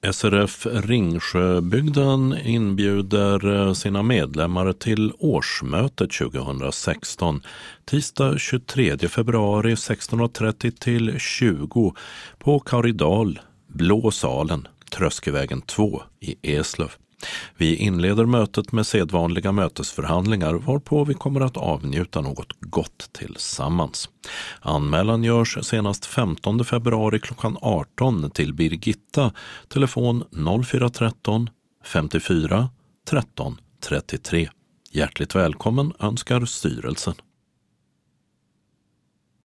SRF Ringsjöbygden inbjuder sina medlemmar till årsmötet 2016 tisdag 23 februari 16.30 till 20 på Karidal, Blå salen, Tröskevägen 2 i Eslöv. Vi inleder mötet med sedvanliga mötesförhandlingar varpå vi kommer att avnjuta något gott tillsammans. Anmälan görs senast 15 februari klockan 18 till Birgitta, telefon 0413 54 13 33. Hjärtligt välkommen önskar styrelsen.